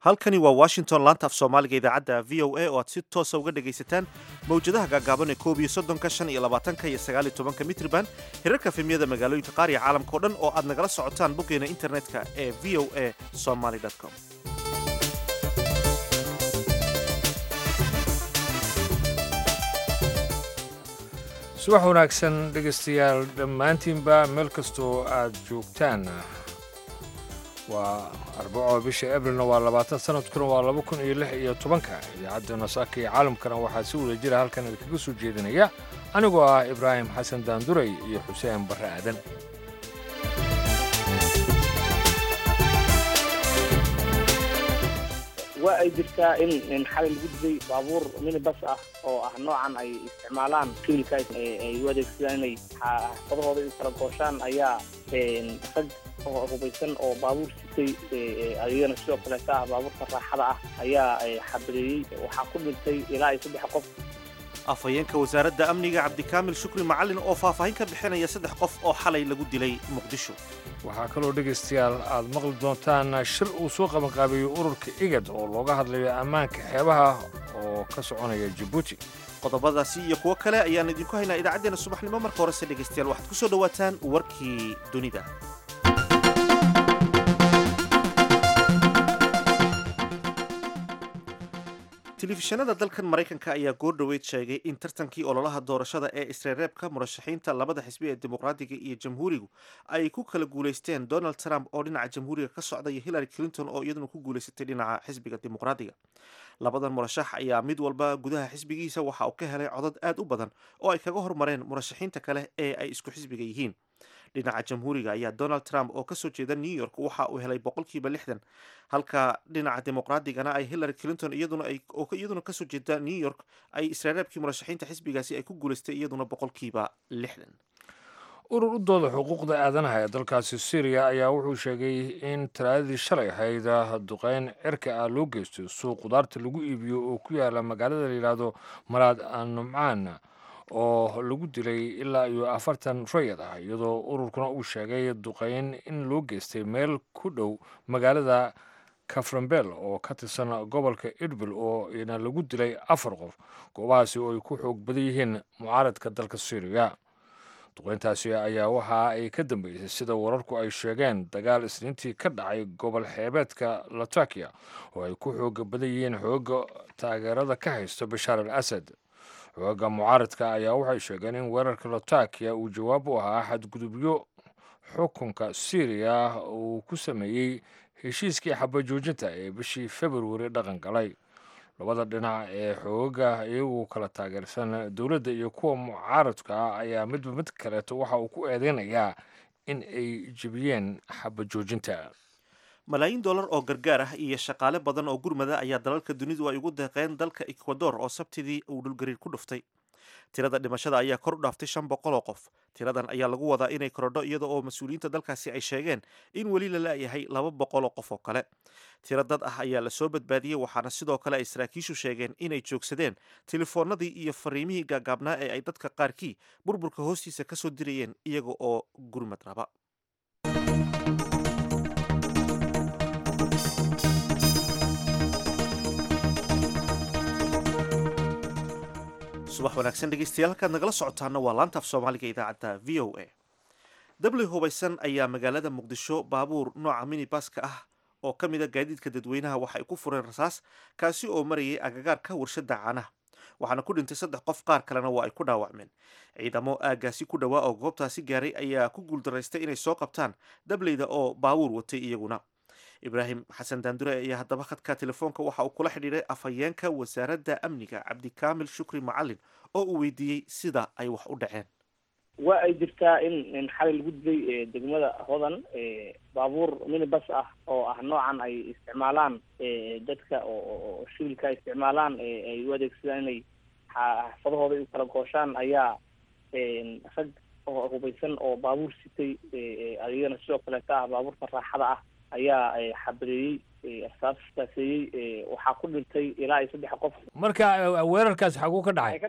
halkani waa washington laanta af soomaaliga idaacadda v o a oo aad si toosa uga dhegaysataan mawjadaha gaagaaban ee koob iyo soddonka shan iyo labaatanka iyo sagaal iyo tobanka mitriban hirarka efemyada magaalooyinka qaar iyo caalamka o dhan oo aad nagala socotaan boggeena internetka ee v o a somaly com subax wanaagsan dhegaystayaal dhammaantiinba meel kastoo aad joogtaan waa arbaco bisha abrilna waa 20 sanadkuna waa 2016 idaacadda nasaaka iyo caalamkana waxaa si wada jira halkan idinkaga soo jeedinaya anigoo ah ibraahim xasan daanduray iyo xuseen barre aadan waa ay jirtaa in xalay lagu diday baabuur minibas ah oo ah noocan ay isticmaalaan kiilka ay u adeegsadaan inay xaafadahooda u kala gooshaan ayaa rag hubaysan oo baabuur sitay ayagana sidoo kaleeta ah baabuurta raaxada ah ayaa xabadeeyey waxaa ku dhintay ilaa 3 qof afhayeenka wasaaradda amniga cabdikaamil shukri macalin oo faahfaahin ka bixinaya 3 qof oo xalay lagu dilay muqdisho waxaa kaloo dhegaystayaal aad maqli doontaan shir uu soo qabanqaabeeyey ururka igad oo looga hadlayo ammaanka xeebaha oo ka soconaya jabuuti qodobadaasi iyo kuwo kale ayaan idinku haynaa idaacaddeenna subaxnimo marka horese dhegaystayaal waxaad ku soo dhowaataan warkii dunida telefishinada dalkan maraykanka ayaa goordhoweyd sheegay in tartankii ololaha doorashada ee isreereebka murashaxiinta labada xisbi ee dimuqraadiga iyo jamhuurigu ay ku kala guulaysteen donald trump oo dhinaca jamhuuriga ka socda iyo hillary clinton oo iyaduna ku guulaysatay dhinaca xisbiga dimuqraadiga labadan murashax ayaa mid walba gudaha xisbigiisa waxa uu ka helay codad aad u badan oo ay kaga hormareen murashaxiinta kale ee ay isku xisbiga yihiin dhinaca jamhuuriga ayaa donald trump oo kasoo jeeda new york waxa uu helay 60% halka dhinaca dimuqraadigana ay hillary clinton iyaduna kasoo jeeda new york ay isreereebkii murashaxiinta xisbigaasi ay ku guulaystay iyaduna 60%. urur u dooda xuquuqda aadanaha ee dalkaasi syriya ayaa wuxuu sheegay in talaadadii shalay ahayd duqeyn cirka ah loo geysto suuq qudaarta lagu iibiyo oo ku yaala magaalada la yidhaahdo malaad numcaan oo lagu dilay ilaa iyo 40 rayid ah iyadoo ururkuna uu sheegay duqeyn in loo geystay meel ku dhow magaalada kaframbel oo ka tirsan gobolka idbil oo ina lagu dilay 4 qof goobahaasi oo ay ku xoog badan yihiin mucaaradka dalka syriya duqeyntaasi ayaa waxa ay ka dambeysay sida wararku ay sheegeen dagaal isniintii ka dhacay gobol xeebeedka latakia oo ay ku xooga badan yihiin xooga taageerada ka haysta bashaar al asad xooga mucaaradka ayaa waxay sheegeen in weerarka latakia uu jawaab u ahaa xadgudubyo xukunka syriya uu ku sameeyey heshiiskii xabajoojinta ee bishii februari dhaqan galay labada dhinac ee xooga iyagu kala taageersan dowladda iyo kuwa mucaaradka ah ayaa midba mid kaleeto waxa uu ku eedeynayaa in ay jebiyeen xabajoojinta malaayiin dollar oo gargaar ah iyo shaqaale badan oo gurmada ayaa dalalka dunidu ay ugu deeqeen dalka ecuador oo sabtidii uu dhulgariir ku dhuftay tirada dhimashada ayaa kor u dhaaftay 500 oo qof tiradan ayaa lagu wadaa inay korodho iyada oo mas-uuliyiinta dalkaasi ay sheegeen in weli la la'yahay 200 oo qof oo kale tiro dad ah ayaa lasoo badbaadiyey waxaana sidoo kale ay saraakiishu sheegeen inay joogsadeen telefoonadii iyo fariimihii gaagaabnaa ee ay dadka qaarkii burburka hoostiisa kasoo dirayeen iyaga oo gurmad raba subax wanaagsan dhegeystayaal halkaad nagala socotaana waa laanta af soomaaliga idaacadda v o a dabli hubaysan ayaa magaalada muqdisho baabuur nooca minibaska ah oo ka mid a gaadiidka dadweynaha waxa ay ku fureen rasaas kaasi oo marayay agagaarka warshada caanaha waxaana ku dhintay 3 qof qaar kalena waa ay ku dhaawacmeen ciidamo aagaasi ku dhowaa oo goobtaasi gaaray ayaa ku guuldaraystay inay soo qabtaan dableyda oo baabuur watay iyaguna ibraahim xasan daandure ayaa haddaba khadka telefoonka waxa uu kula xidhiiray afhayeenka wasaaradda amniga cabdikaamil shukri macalin oo uu weydiiyey sida ay wax u dhaceen waa ay jirtaa in xalay lagu diday degmada hodan baabuur minibas ah oo ah noocan ay isticmaalaan dadka oo shilka isticmaalaan ay u adeegsadaan inay xaafadahooda u kala gooshaan ayaa rag hubaysan oo baabuur sitay ayagana sidoo kaleeta ah baabuurta raaxada ah ayaa xabadeeyey asaaskaaseeyey waxaa ku dhintay ilaa 3 qof marka weerarkaas xaguu ka dhacay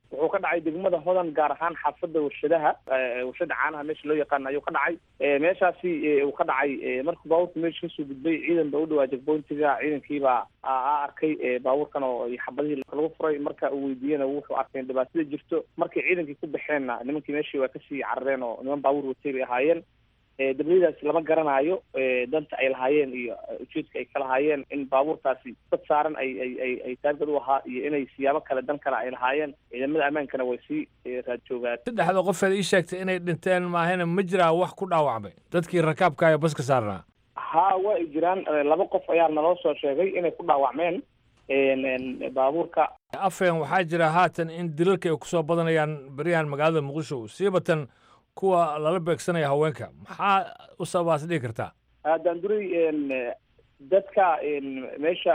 wuxuu ka dhacay degmada hodan gaar ahaan xaafada warshadaha warshada caanaha meesha loo yaqaan ayuu ka dhacay meeshaasi uu ka dhacay markuu baabuurka meesha kasoo gudbay ciidan ba u dhawaa jagboyntiga ciidankiibaa arkay baabuurkan oo xabadihii lagu furay marka uu weydiiyena wuxuu arkay dhibaatada jirto markay ciidankii ku baxeenna nimankii meeshii waa kasii carareen oo niman baabuur watay bay ahaayeen dabliyadaasi lama garanayo danta ay lahaayeen iyo ujeedka ay ka lahaayeen in baabuurtaasi dad saaran ay taargad u ahaa iyo inay siyaabo kale dan kale ay lahaayeen ciidamada ammaankana way sii raad joogaan. saddexda qofeed ii sheegtay inay dhinteen maahayna ma jiraa wax ku dhaawacmay dadkii rakaabka ee baska saarnaa? ha waa ay jiraan 2 qof ayaa naloo soo sheegay inay ku dhaawacmeen baabuurka. afeen waxaa jira haatan in dilalka ay kusoo badanayaan beryahan magaalada muqdisho siibatan kuwa lala beegsanaya haweenka maxaa u sababaas dhihi kartaa? daanduray dadka meesha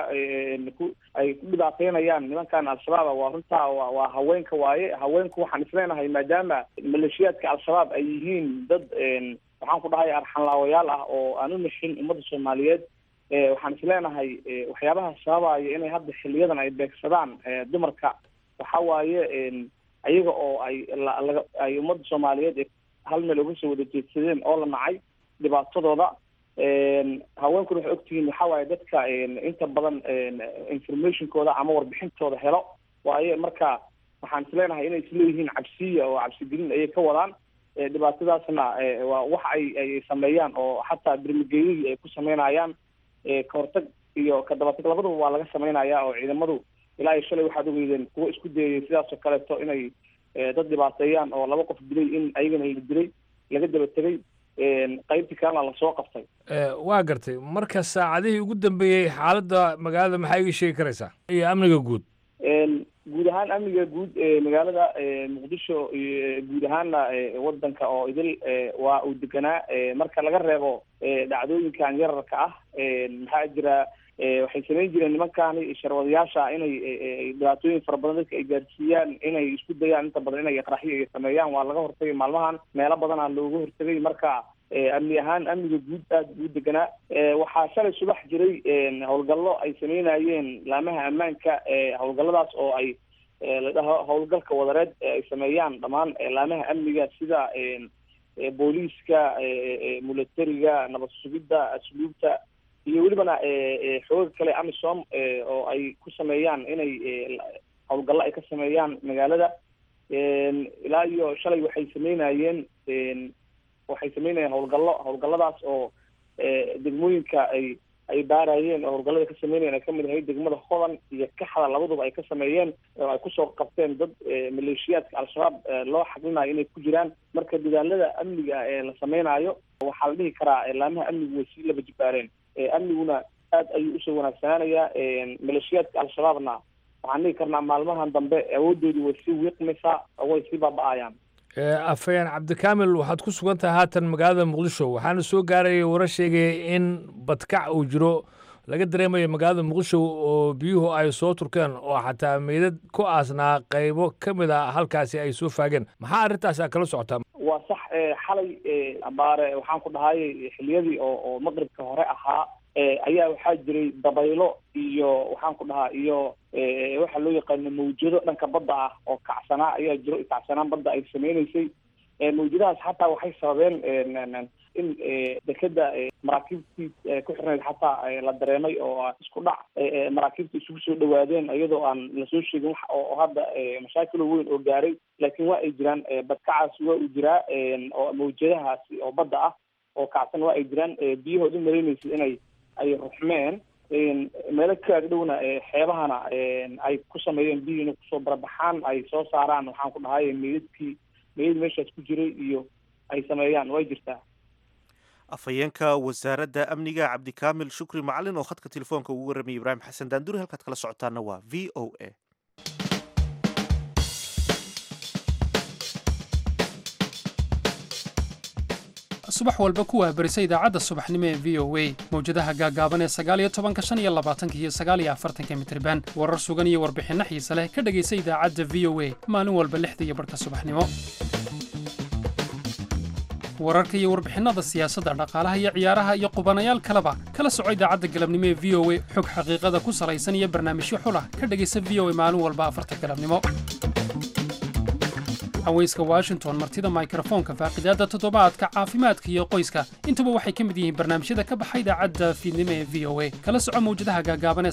ay ku dhibaateynayaan nimankan al-shabaab waa runtaa waa haweenka waaye. haweenku waxaan isleenahay maadaama maleeshiyaadka al-shabaab ay yihiin dad waxaan ku dhahay arxanlaawayaal ah oo aan u nixin ummadda soomaaliyeed waxaan isleenahay waxyaabaha sababaya inay hadda xiliyadan ay beegsadaan dumarka waxa waaye ayaga oo ay ummadda soomaaliyeed hal meel uga soo wada jeedsadeen oo la nacay dhibaatadooda. haweenkuna waxay ogtihiin waxa waaye dadka inta badan informationkooda ama warbixintooda helo waaye marka waxaan isleenahay inay isleeyihiin cabsiya oo cabsigelin ayay ka wadaan dhibaatadaasna waa wax ay sameeyaan oo xataa birmigeeyadii ay ku sameynayaan kahortag iyo kadabatag labadaba waa laga sameynaya oo ciidamadu ilaa iyo shalay waxaad ogeydeen kuwa isku dayayay sidaasoo kaleeto inay dad dhibaateeyaan oo 2 qof dilay in ayagana la dilay laga daba tegay qaybtii kalena lasoo qabtay. waa gartay marka saacadihii ugu dambeeyey xaaladda magaalada maxaa iga sheegi karaysaa iyo amniga guud? guud ahaan amniga guud magaalada muqdisho guud ahaanna wadanka oo idil waa uu deganaa marka laga reebo dhacdooyinkan yararka ah maxaa jira waxay samayn jireen nimankani sharwadayaasha inay dhibaatooyin fara badan dadka ay gaarsiiyaan inay isku dayaan inta badan inay qaraxyo ay sameeyaan waa laga hortagay maalmahan meelo badanaa looga hortagay marka amni ahaan amniga guud aad u deganaa. waxaa shalay subax jiray howlgallo ay sameynayeen laamaha ammaanka howlgalladaas oo ay la dhaho howlgalka wadareed ay sameeyaan dhammaan laamaha amniga sida booliiska militariga nabad sugidda asluubta iyo welibana xooga kale amisom oo ay ku sameeyaan inay howlgallo ay ka sameeyaan magaalada ilaa iyo shalay waxay sameynayeen howlgalladaas oo degmooyinka ay baarayeen oo howlgallada ka sameynayeen ay kamid ahayd degmada hodan iyo kaxda labaduba ay ka sameeyeen oo ay kusoo qabteen dad maleeshiyaadka al-shabaab loo xaglinayo inay ku jiraan. marka dadaalada amniga ee la sameynayo waxaa la dhihi karaa laamaha amnigu way sii laba jibaareen amniguna aad ayuu usoo wanaagsanaanayaa. maleeshiyaadka al-shabaabna waxaan dhihi karnaa maalmahan dambe awoodoodii way sii wiiqmaysaa oo way sii baaba-ayaan. afayeen cabdikaamil waxaad ku sugan tahay haatan magaalada muqdisho waxaana soo gaaraya warar sheegaya in badkac uu jiro laga dareemayo magaalada muqdisho oo biyuhu ay soo turkeen oo xataa meydad ku aasnaa qaybo ka mid a halkaasi ay soo faageen maxaa arrintaas aa kala socotaa? waa sax xalay abaare waxaan ku dhahay xiliyadii oo maqribka hore ahaa ayaa waxaa jiray dabaylo iyo waxaan ku dhahaa iyo waxa loo yaqaano mawjado dhanka badda ah oo kacsanaa ayaa jiro kacsanaan badda ay sameynaysay. mawjadahaas xataa waxay sababeen in dekeda maraakiibtii ku xirnayd xataa la dareemay oo isku dhac maraakiibta isugu soo dhawaadeen iyadoo aan lasoo sheegin wax oo hadda mashaakilo weyn oo gaaray laakiin waa ay jiraan badkacaasi waa uu jiraa oo mawjadahaasi oo badda ah oo kacsan waa ay jiraan biyahood u malaynaysa inay ruxmeen meelo ka agdhowna xeebahana ay ku sameeyeen biyiina kusoo barabaxaan ay soo saaraan waxaan ku dhahay meydad meeshaas ku jiray iyo ay sameeyaan way jirtaa. afhayeenka wasaaradda amniga cabdikaamil shukri macalin oo khadka telefoonka ugu warramayay ibraahim xasan daanduri halkaad kala socotaana waa v o a. subax walba ku waahbarisa idaacadda subaxnimo ee v o a mawjadaha gaagaaban ee 19 25 iyo 49 mitirban warar sugan iyo warbixinno xiise leh ka dhegaysa idaacadda v o a maalin walba 6:00 subaxnimo. wararka iyo warbixinnada siyaasadda dhaqaalaha iyo ciyaaraha iyo qubanayaal kaleba kala soco idaacadda galabnimo ee v o a xog xaqiiqada ku salaysan iyo barnaamijyo xulah ka dhegaysa v o a maalin walba 4 galabnimo. haweyska washington martida mikrofoonka faaqidaada toddobaadka caafimaadka iyo qoyska intuba waxay ka mid yihiin barnaamijyada ka baxa idaacadda fiidnimo ee v o a kala soco mawjadaha gaagaaban ee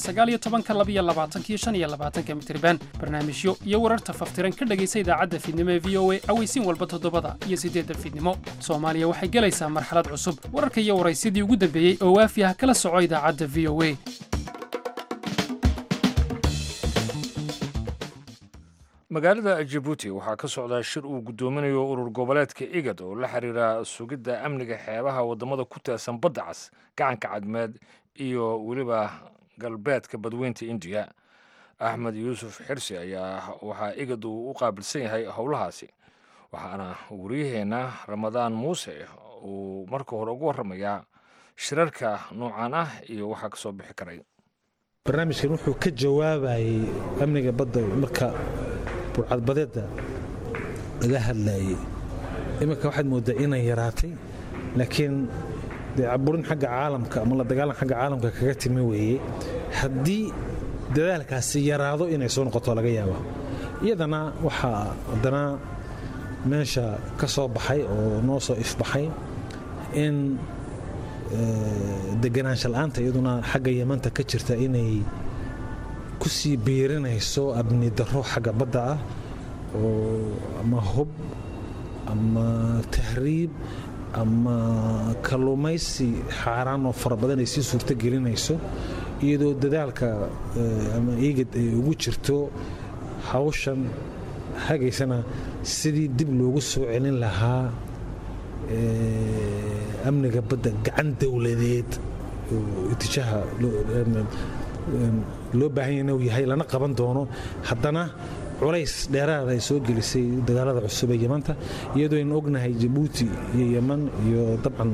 19 mitirban barnaamijyo iyo wararta faftiran ka dhegaysa idaacadda fiidnimo ee v o a aweysiin walba toddobada iyo 8 fiidnimo soomaaliya waxay gelaysaa marxalad cusub wararka iyo waraysidii ugu dambeeyey oo waafi ah kala soco idaacadda v o a. magaalada Djibouti waxaa ka socda shir uu gudoominayo urur goboleedka IGAD oo la xiriira sugidda amniga xeebaha wadamada ku tirsan badda cas gacanka cadmeed iyo weliba galbeedka badweynta India. Axmed Yuusuf Xirsi ayaa waxaa IGAD u qaabilsan yahay howlahaasi waxaana wariyaheena Ramadaan Muuse uu marka hore ugu waramayaa shirarka noocan ah iyo waxa ka soo bixi karay. barnaamijkan wuxuu ka jawaabayay amniga badda marka burcadbadeeda laga hadlayay iminka waxaad moodaa inay yaraatay laakiin caburin xagga caalamka ama la dagaalan xagga caalamka kaga timi weeye haddii dadaalkaasi yaraado inay soo noqoto laga yaabo iyadana waxaa haddana meesha ka soo baxay oo noo soo ifbaxay in deganaansha la'aanta iyaduna xagga Yamanta ka jirta inay ku sii biirinayso abni darro xagga badda ah oo ama hub ama tahriib ama kalluumaysi xaaraan oo fara badan ay sii suurto gelinayso iyadoo dadaalka ama IGAD ay ugu jirto hawshan hagaysana sidii dib loogu soo celin lahaa amniga badda gacan dawladeed itijaha loo baahan yahay inuu yahay lana qaban doono haddana culays dheeraad ay soo gelisay dagaalada cusub ee Yamanta iyadoo aynu ognahay Djibouti iyo Yaman iyo dabcan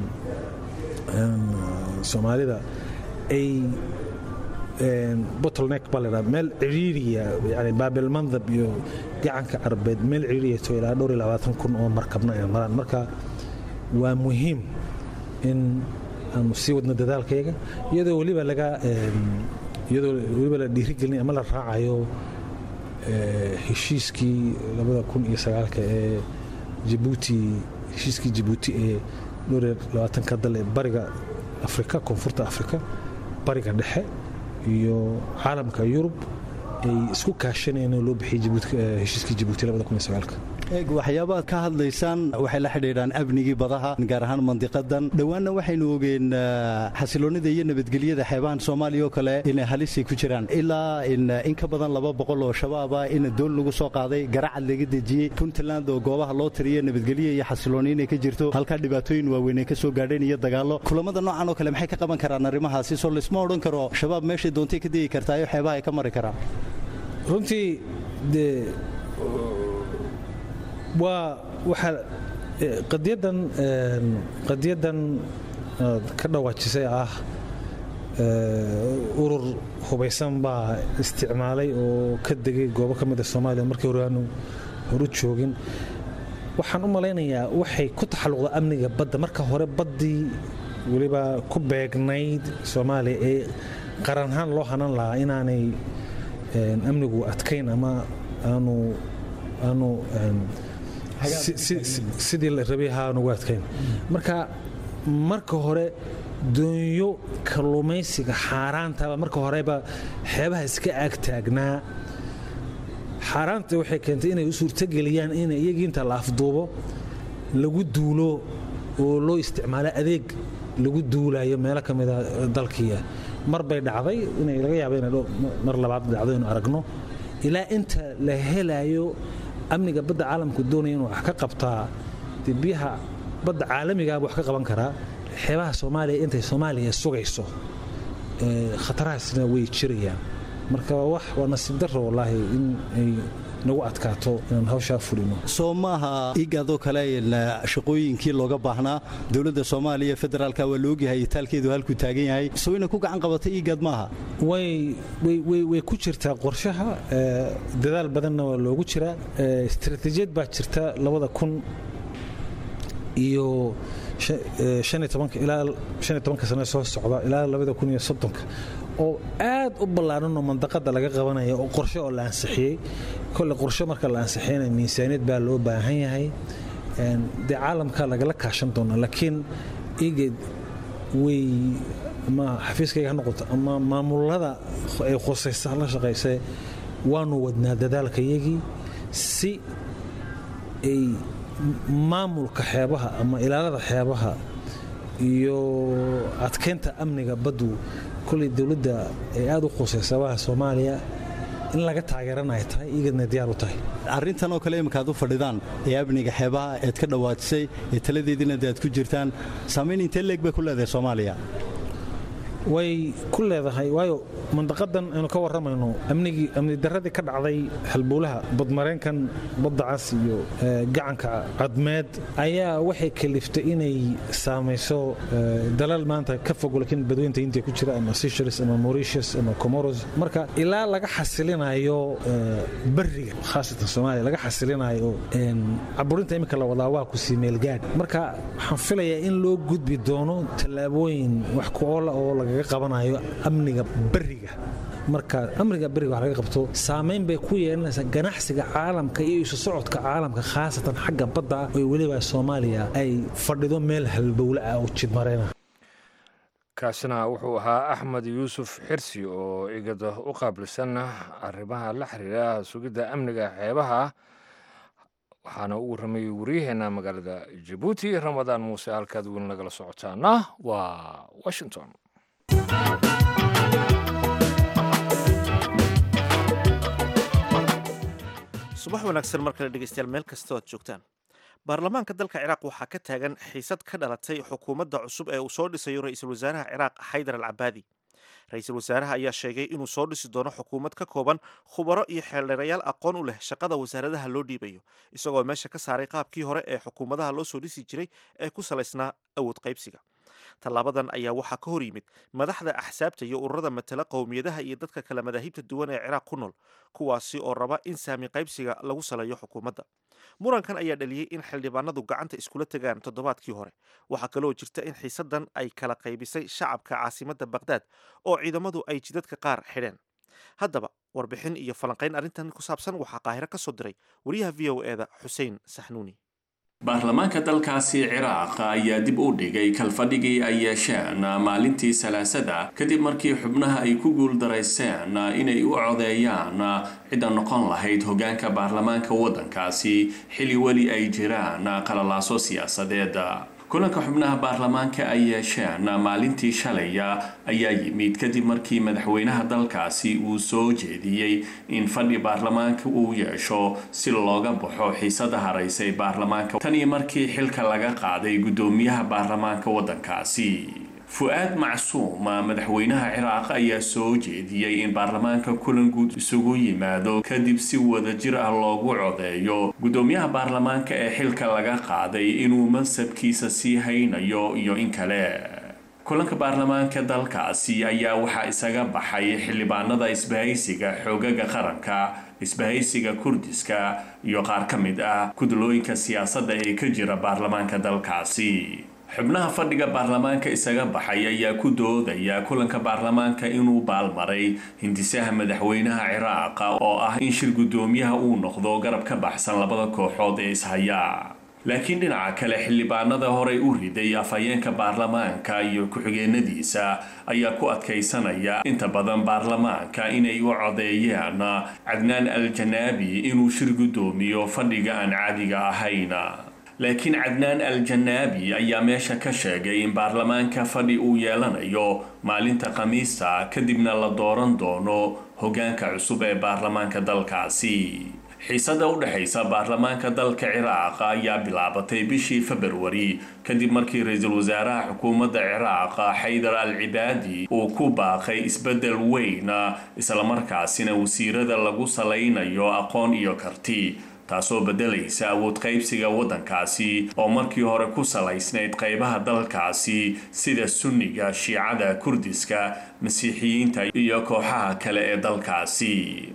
Soomaalida ay bottleneck balada meel ciriiriya yani Baabil Mandab iyo gacanka Carbeed meel ciriiriya to ilaa 20,000 oo markabna ay maraan marka waa muhiim in aanu sii wadno dadaalkayga iyadoo waliba la dhiirigelin ama la raacayo heshiiskii 2009 ee Djibouti heshiiskii Djibouti ee 20 dal ee bariga Afrika koonfurta Afrika bariga dhexe iyo caalamka Yurub ay isku kaashanayeen loo bixiyay heshiiskii Djibouti 2009 waxyaabaha ka hadlaysaan waxay la xidhiidhaan amnigii badaha gaar ahaan mandiqadan dhawaanna waxaynu ogeen xasiloonida iyo nabadgelyada xeebahan Soomaaliya oo kale inay halis ku jiraan ilaa in ka badan 200 oo shabaab ah in doon lagu soo qaaday garacad laga dejiyay Puntland oo goobaha loo tiriyay nabadgelyo iyo xasiloonina ka jirto halka dhibaatooyin waaweyn ka soo gaadheen iyo dagaalo kulamada noocan oo kale maxay ka qaban karaan arrimahaasi soo lisma oran karo shabaab meesha doontay ka digi kartaa iyo xeebaha ay ka mari karaan runtii waxa qadiyadan ka dhawaajisay ah urur hubaysan baa isticmaalay oo ka degay goobo ka mid ah Soomaaliya markii hore aanu horu joogin waxaan u malaynayaa waxay ku taxalluqda amniga badda marka hore baddii waliba ku beegnayd Soomaaliya ee qaran ahaan loo hanan lahaa inaanay amnigu adkayn ama aanu sidii la rabay aanu adkayn marka hore doonyo kalluumaysiga xaaraanta marka horeba xeebaha iska agtaagnaa xaaraanta waxay keentay inay u suurtageliyaan in iyaga inta la afduubo lagu duulo oo loo isticmaalo adeeg lagu duulayo meelo ka mid ah dalkiya mar bay dhacday inay laga yaabo inay mar labaad dhacdo in aragno ilaa inta la helayo amniga badda caalamku doonaya inuu wax ka qabtaa biyaha badda caalamiga wax ka qaban karaa xeebaha Soomaaliya intay Soomaaliya sugayso khataraasna way jirayaan marka waa nasiib darro wallahi in ay nagu adkaato inaan hawsha fulino Soomaha IGAD oo kale shaqooyinkii looga baahnaa dawladda Soomaaliya federaalka waa loo yahay talkeedu halku taagan yahay soo inay ku gacan qabatay IGAD maaha way ku jirtaa qorshaha dadaal badanna waa loogu jiraa istiraatiijiyad baa jirta 2000 iyo ilaa 15 sano soo socda ilaa 2030 oo aad u ballaaran oo mandaqada laga qabanayo oo qorshe oo la ansixiyay kulli qorshe marka la ansixiyay miisaaniyad baa loo baahan yahay de caalamka lagala kaashan doona laakiin igid way ma xafiiskayga noqoto ama maamulada ay khusaysa la shaqeysay waanu wadnaa dadaalkayagii si ay maamulka xeebaha ama ilaalada xeebaha iyo adkeynta amniga baddu kulli dawladda ay aad u khusaysaa Soomaaliya in laga taageeranayo tahay igidna diyaar u tahay arrintan oo kale imika aad u fadhidaan ee amniga xeebaha ee ka dhawaajisay ee taladeedina aad ku jirtaan saameyn intee leeg bay ku leedahay Soomaaliya way ku leedahay waayo mandaqadan aynu ka waramayno amni darradii ka dhacday halbuulaha badmareenkan badda cas iyo gacanka cadmeed ayaa waxay kaliftay inay saameyso dalal maanta ka fog laakiin badweynta inta ku jira ama Seychelles ama Mauritius ama Comoros marka ilaa laga xasilinayo bariga khaasatan Soomaaliya laga xasilinayo caburinta imika la wadaa waa ku siimeel gaad marka waxaan filayaa in loo gudbi doono talaabooyin wax ku ool oo laga qabanayo amniga bariga marka amniga bariga waxa laga qabto saameyn bay ku yeelanaysaa ganacsiga caalamka iyo isu socodka caalamka khaasatan xagga badda oo waliba Soomaaliya ay fadhido meel halbowle ah oo jidmareena kaasina wuxuu ahaa Axmed Yuusuf Xirsi oo igada u qaabilsan arrimaha la xiriira sugidda amniga xeebaha waxaana uu warramay wariyaheena magaalada Djibouti Ramadaan Muuse halkaad weyn nagala socotaana waa Washington subax wanaagsan markale dhegeystayaal meel kasta oo aad joogtaan baarlamaanka dalka Ciraaq waxaa ka taagan xiisad ka dhalatay xukuumadda cusub ee uu soo dhisayo ra'iisul wasaaraha Ciraaq Haydar al-Cabaadi ra'iisul wasaaraha ayaa sheegay inuu soo dhisi doono xukuumad ka kooban khubaro iyo xeeldheerayaal aqoon u leh shaqada wasaaradaha loo dhiibayo isagoo meesha ka saaray qaabkii hore ee xukuumadaha loo soo dhisi jiray ee ku salaysnaa awood qaybsiga tallaabadan ayaa waxaa ka hor yimid madaxda axsaabta iyo ururada matala qowmiyadaha iyo dadka kala madaahibta duwan ee Ciraaq ku nool kuwaasi oo raba in saami qaybsiga lagu saleeyo xukuumadda murankan ayaa dhaliyey in xildhibaanadu gacanta iskula tagaan toddobaadkii hore waxaa kaloo jirta in xiisadan ay kala qaybisay shacabka caasimadda Baghdad oo ciidamadu ay jidadka qaar xidheen haddaba warbixin iyo falanqayn arrintan ku saabsan waxaa Qaahiro ka soo diray wariyaha VOA-da Xuseen Saxnuuni baarlamaanka dalkaasi Ciraaq ayaa dib u dhigay kalfadhigii ay yeesheen maalintii Salaasada kadib markii xubnaha ay ku guuldareyseen inay u codeeyaan cidda noqon lahayd hoggaanka baarlamaanka waddankaasi xilli weli ay jiraan qalalaaso siyaasadeed kulanka xubnaha baarlamaanka ay yeesheen maalintii shalay ayaa yimid kadib markii madaxweynaha dalkaasi uu soo jeediyey in fadhi baarlamaanka uu yeesho si looga baxo xiisada haraysay baarlamaanka tan iyo markii xilka laga qaaday gudoomiyaha baarlamaanka waddankaasi Fuad Macsuum madaxweynaha Ciraaq ayaa soo jeediyey in baarlamaanka kulan guud isugu yimaado kadib si wadajir ah loogu codeeyo gudoomiyaha baarlamaanka ee xilka laga qaaday inuu mansabkiisa sii haynayo iyo in kale kulanka baarlamaanka dalkaasi ayaa waxaa isaga baxay xildhibaanada isbahaysiga xoogaga qaranka isbahaysiga Kurdiska iyo qaar ka mid ah gudlooyinka siyaasadda ee ka jira baarlamaanka dalkaasi xubnaha fadhiga baarlamaanka isaga baxay ayaa ku doodaya kulanka baarlamaanka inuu baalmaray hindisaha madaxweynaha Ciraaq oo ah in shir gudoomiyaha uu noqdo garab ka baxsan labada kooxood ee ishaya laakiin dhinaca kale xildhibaanada horey u riday afhayeenka baarlamaanka iyo ku-xigeenadiisa ayaa ku adkaysanaya inta badan baarlamaanka inay u codeeyaan Cadnaan al-Janaabi inuu shir gudoomiyo fadhiga aan caadiga ahayn laakiin Cadnaan al-Janaabi ayaa meesha ka sheegay in baarlamaanka fadhi uu yeelanayo maalinta Khamiista kadibna la dooran doono hoggaanka cusub ee baarlamaanka dalkaasi xiisada u dhaxaysa baarlamaanka dalka Ciraaq ayaa bilaabatay bishii February kadib markii ra'iisul wasaaraha xukuumadda Ciraaq Haydar al-Cabaadi uu ku baaqay isbedel weyn isla markaasina wasiirada lagu saleynayo aqoon iyo karti taasoo bedelaysa awood qaybsiga waddankaasi oo markii hore ku salaysnayd qaybaha dalkaasi sida Sunniga, Shiicada, Kurdiska, Masiixiyiinta iyo kooxaha kale ee dalkaasi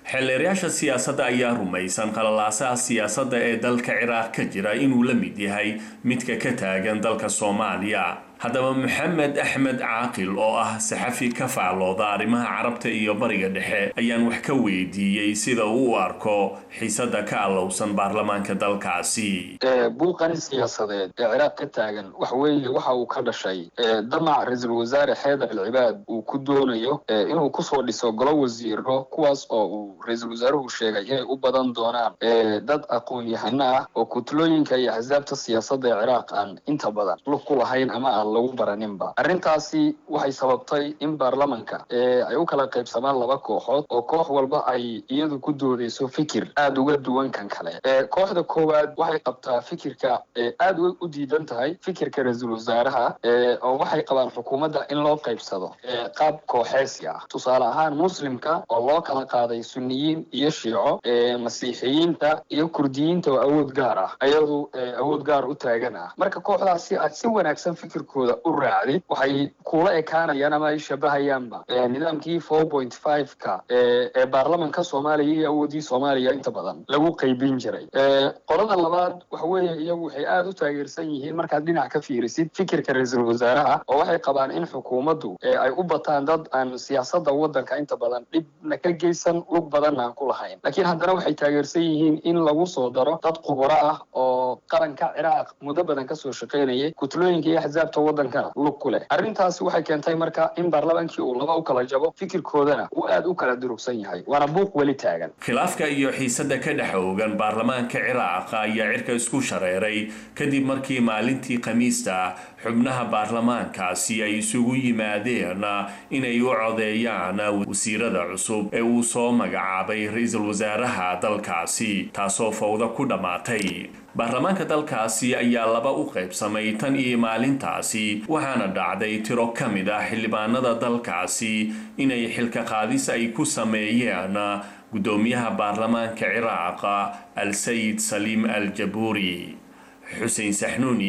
xeelleerayaasha siyaasadda ayaa rumaysan qalalaasaha siyaasadda ee dalka ciraaq ka jira inuu la mid yahay midka ka taagan dalka soomaaliya haddaba maxamed axmed caaqil oo ah saxafi ka faallooda arrimaha carabta iyo bariga dhexe ayaan wax ka weydiiyey sida uu u arko xiisada ka allowsan baarlamaanka dalkaasi buuqan siyaasadeed ee ciraaq ka taagan waxa weeye waxa uu ka dhashay damac ra-iisul wasaare xeedar alcibaad uu ku doonayo inuu kusoo dhiso golo wasiiro kuwaas oo uu ra-iisul wasaaruhu sheegay inay u badan doonaan dad aqoon-yahano ah oo kutlooyinka iyo axsaabta siyaasadda ee ciraaq aan inta badan lug ku lahayn ama lagu baraninba arrintaasi waxay sababtay in baarlamanka ay u kala qaybsamaan laba kooxood oo koox walba ay iyadu ku doodeyso fikir aada uga duwan kan kale kooxda koowaad waxay qabtaa fikirka aada u diidan tahay fikirka ra-iisul wasaaraha oo waxay qabaan xukuumadda in loo qaybsado qaab kooxeesi ah tusaale ahaan muslimka oo loo kala qaaday sunniyiin iyo shiico masiixiyiinta iyo kurdiyiinta oo awood gaar ah ayadu awood gaar u taagan ah marka kooxdaasi aad si wanaagsan fikirkooda u raacdid waxay kula ekaanayaan ama ay shabahayaanba nidaamkii 4.5ka ee baarlamanka soomaaliya iyo awoodii soomaaliya inta badan lagu qaybin jiray qolada labaad waxa weeye iyagu waxay aada u taageersan yihiin markaad dhinac ka fiirisid fikirka ra-iisul wasaaraha oo waxay qabaan in xukuumaddu ay u bataan dad aan siyaasadda waddanka inta badan dhibna ka geysan lug badanna aan ku lahayn laakiin haddana waxay taageersan yihiin in lagu soo daro dad khubaro ah oo qaranka ciraaq muddo badan kasoo shaqaynayay kutlooyinka iyo axsaabta waddankana lug ku leh arrintaasi waxay keentay marka in baarlamaankii uu laba u kala jabo fikirkoodana uu aada u kala durugsan yahay waana buuq weli taagan khilaafka iyo xiisada ka dhex oogan baarlamaanka ciraaq ayaa cirka isku shareeray kadib markii maalintii khamiista xubnaha baarlamaankaasi ay isugu yimaadeen inay u codeeyaan wasiirada cusub ee uu soo magacaabay ra-iisul wasaaraha dalkaasi taasoo fawda ku dhammaatay baarlamaanka dalkaasi ayaa laba u qaybsamay tan iyo maalintaasi waxaana dhacday tiro ka mid ah xildhibaanada dalkaasi inay xilka qaadis ay ku sameeyeen gudoomiyaha baarlamaanka ciraaq al-sayid saliim al-jabuuri xuseen saxnuuni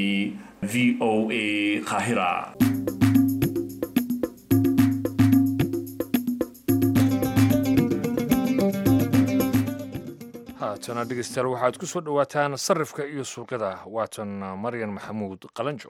v o a qaahira haatana dhegeystayaal waxaad ku soo dhowaataan sarifka iyo suuqyada waatan maryan maxamuud qalanjo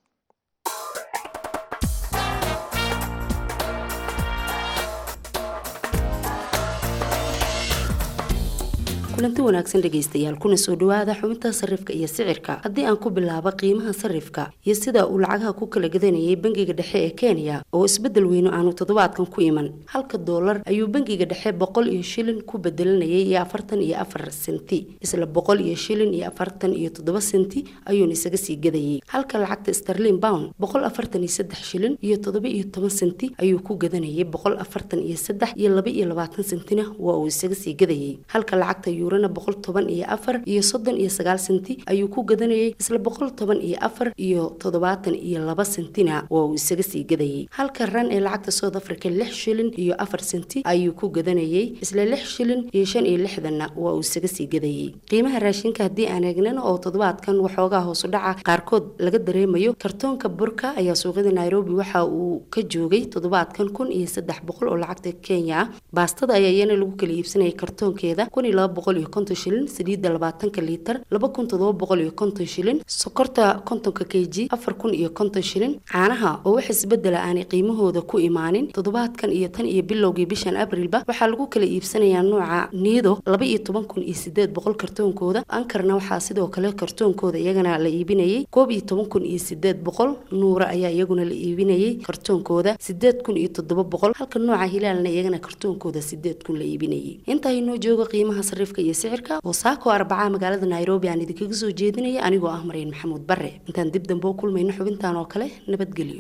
kulanti wanaagsan dhegaystayaal kuna soo dhawaada xubinta sarifka iyo sicirka haddii aan ku bilaabo qiimaha sarifka iyo sida uu lacagaha ku kala gadanayay bangiga dhexe ee Kenya oo isbedel weyn aanu toddobaadkan ku iman halka dollar ayuu bangiga dhexe 100 iyo shilin ku bedelanayay 44 senti isla 100 iyo shilin iyo 47 senti ayuu isaga sii gadayay halka lacagta sterling pound 143 shilin iyo 17 senti ayuu ku gadanayay 143 iyo 22 sentina waa uu isaga sii gadayay halka lacagta يورنا 114 iyo 39 senti ayuu ku gadanayay isla 114 iyo 72 sentina waa uu isaga sii gadayay halka ran ee lacagta South Africa 6 shilin iyo 4 senti ayuu ku gadanayay isla 6 shilin iyo 65 waa uu isaga sii gadayay qiimaha raashinka hadii aan eegnana oo toddobaadkan waxoogaa hoos u dhaca qaarkood laga dareemayo kartoonka burka ayaa suuqyada Nairobi waxa uu ka joogay toddobaadkan 1300 oo lacagta Kenya baastada ayaa iyana lagu kala iibsanayay kartoonkeeda 250 shilin saliidda 20 litir 2750 shilin sokorta 50 kg 4050 shilin caanaha oo wax isbedel aan qiimahooda ku imaanin toddobaadkan iyo tan iyo bilowgii bishan Abriilba waxa lagu kala iibsanayaa nooca Nido 12800 kartoonkooda ankarna waxa sidoo kale kartoonkooda iyagana la iibinayay 12800 Nuura ayaa iyaguna la iibinayay kartoonkooda 8700 halka nooca Hilaalna iyagana kartoonkooda 8000 la iibinayay inta ay noo joogo qiimaha sarifka iyo sicirka oo saako 4 magaalada Nairobi aan idinkaga soo jeedinaya anigoo ah Maryan Maxamuud Barre intaan dib dambe u kulmayno xubintaan oo kale nabadgelyo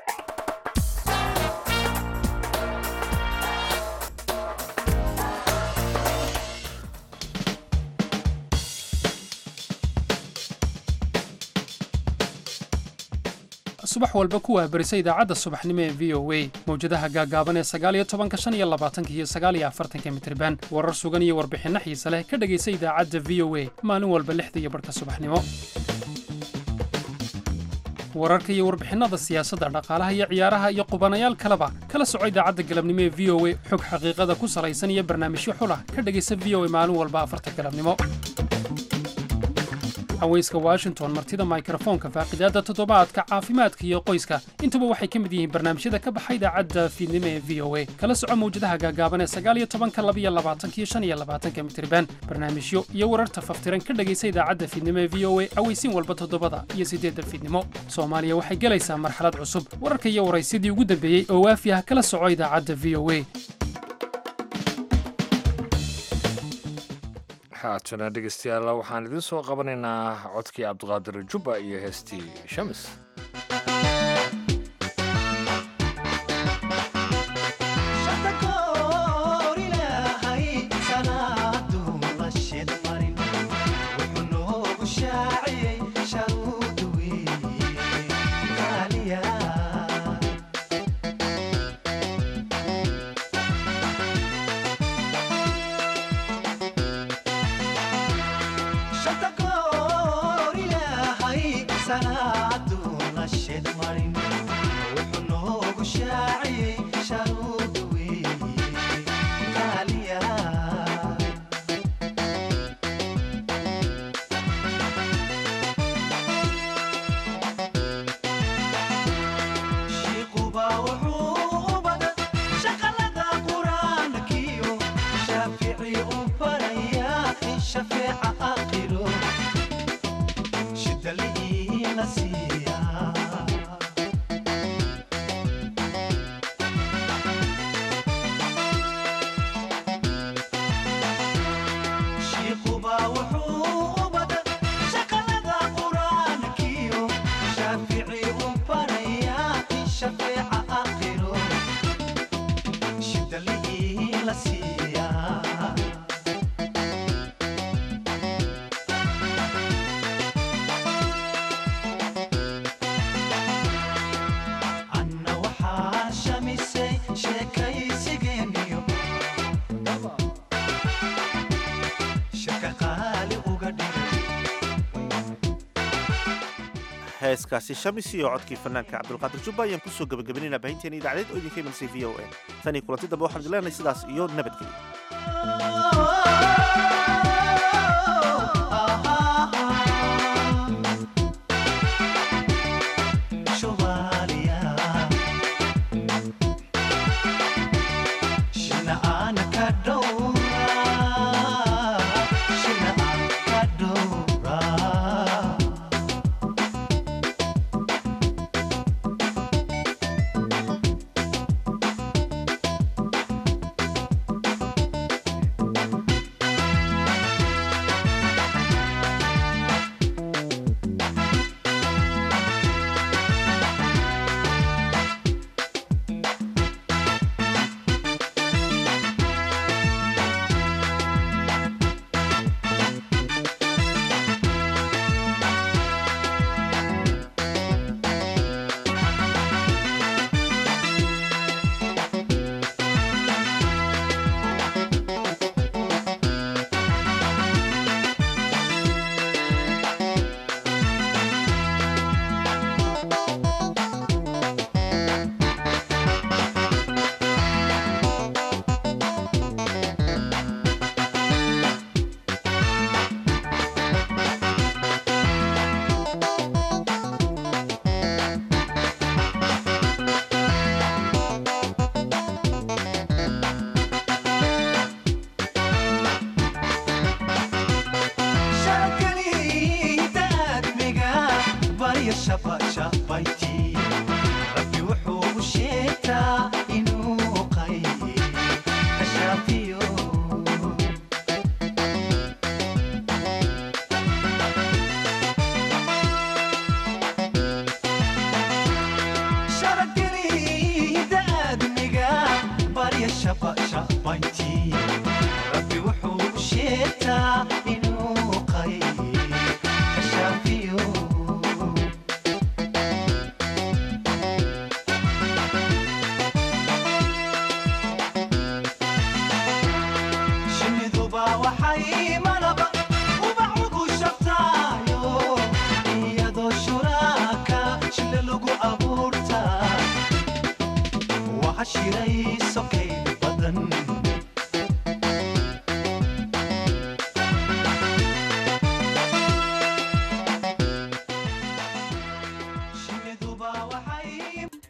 subax walba kuwaa barisa idaacadda subaxnimo ee VOA mawjadaha gaagaaban ee 19:25 iyo 49 mitirban warar sugan iyo warbixinno xiiso leh ka dhageysa idaacadda VOA maalin walba 6:00 subaxnimo wararka iyo warbixinada siyaasadda dhaqaalaha iyo ciyaaraha iyo qubanayaal kaleba kala soco idaacadda galabnimo ee v o a xog xaqiiqada ku salaysan iyo barnaamijyo xulah ka dhegaysa v o a maalin walba 4 galabnimo. haweyska Washington martida mikrofoonka faaqidaada toddobaadka caafimaadka iyo qoyska intuba waxay ka mid yihiin barnaamijyada ka baxay idaacadda fiidnimo ee VOA kala soco mawjadaha gaagaaban ee 19:22 mitirban barnaamijyo iyo wararta faftiran ka dhagaysa idaacadda fiidnimo ee VOA aweysin walba toddobada iyo 8 fiidnimo Soomaaliya waxay galaysaa marxalad cusub wararka iyo waraysidii ugu dambeeyay oo waafi ah kala soco idaacadda VOA. haatana dhegeystayaal waxaan idin soo qabanaynaa codkii cabdiqaadir jubba iyo heestii shamis. heeskaasi shamis iyo codkii fanaanka cabdulqaadir jubba ayaan kusoo gabagabaynayna baahinteena idaacadeed oo idinka imansay v o a tan iyo kulanti dambe waxaan leenahay sidaas iyo nabadgelyo. xashiray